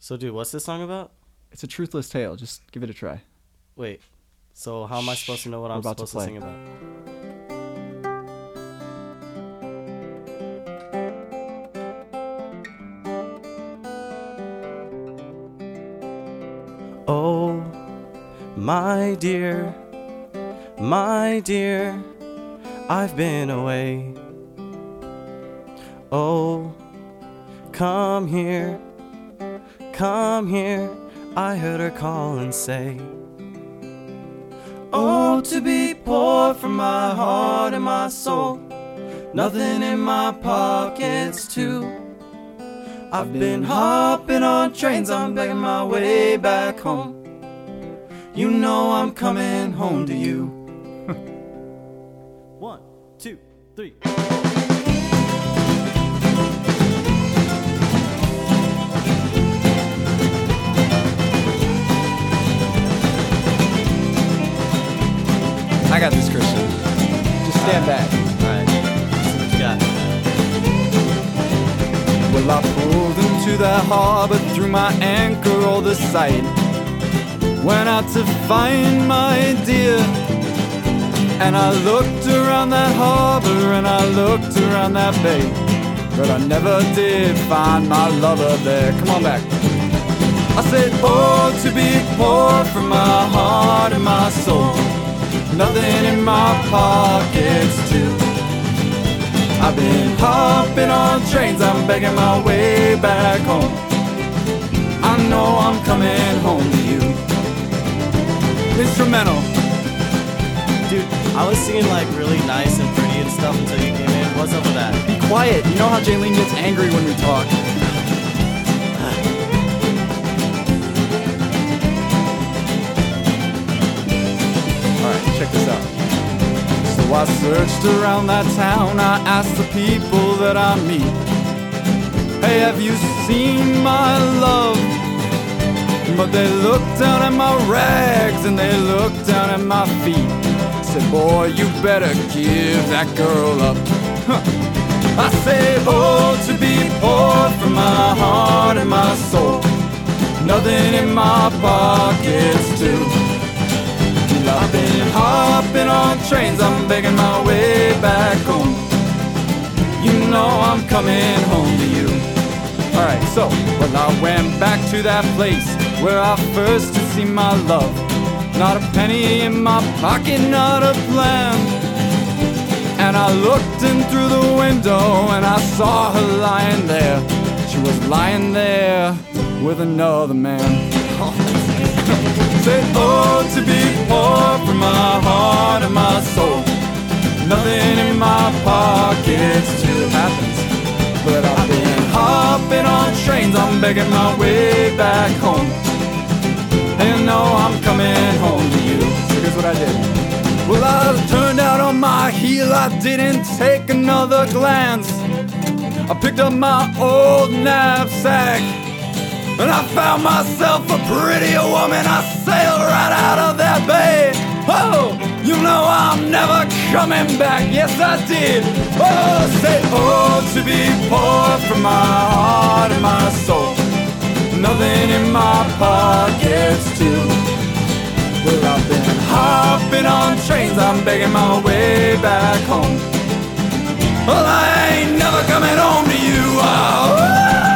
So, dude, what's this song about? It's a truthless tale. Just give it a try. Wait. So, how am I supposed to know what I'm about to supposed to play. sing about? Oh, my dear, I've been away. Oh, come here, I heard her call and say, oh, to be poor from my heart and my soul, nothing in my pockets too. I've been hopping on trains, I'm begging my way back home. You know I'm coming home to you. 1, 2, 3. I got this, Christian. Just stand back. Alright, see what you got. Well, I pulled into the harbor, threw my anchor all the sight. Went out to find my dear, and I looked around that harbor and I looked around that bay, but I never did find my lover there. Come on back. I said, oh, to be poor from my heart and my soul, nothing in my pockets too. I've been hopping on trains, I'm begging my way back home. I know I'm coming home to you. Instrumental. Dude, I was singing like really nice and pretty and stuff until you came in. What's up with that? Be quiet. You know how Jaylene gets angry when we talk. Alright, check this out. So I searched around that town, I asked the people that I meet, hey, have you seen my love? But they looked down at my rags and they looked down at my feet. Said, boy, you better give that girl up. I said, oh, to be poor from my heart and my soul, nothing in my pockets too. I've been hopping on trains, I'm begging my way back home. You know I'm coming home to you. Alright, so, well, I went back to that place where I first had seen my love. Not a penny in my pocket, not a plan. And I looked in through the window and I saw her lying there. She was lying there with another man. Said, oh, to be poor from my heart and my soul, nothing in my pockets too. It happens. But I've been hopping on trains, I'm begging my way back home. And no, I'm coming home to you. So here's what I did. Well, I turned out on my heel, I didn't take another glance. I picked up my old knapsack and I found myself a prettier woman. I sailed right out of that bay. Oh, you know I'm never coming back. Yes, I did. Oh, say, oh, to be poor from my heart and my soul, nothing in my pockets too. Well, I've been hopping on trains, I'm begging my way back home. Well, I ain't never coming home to you. Oh.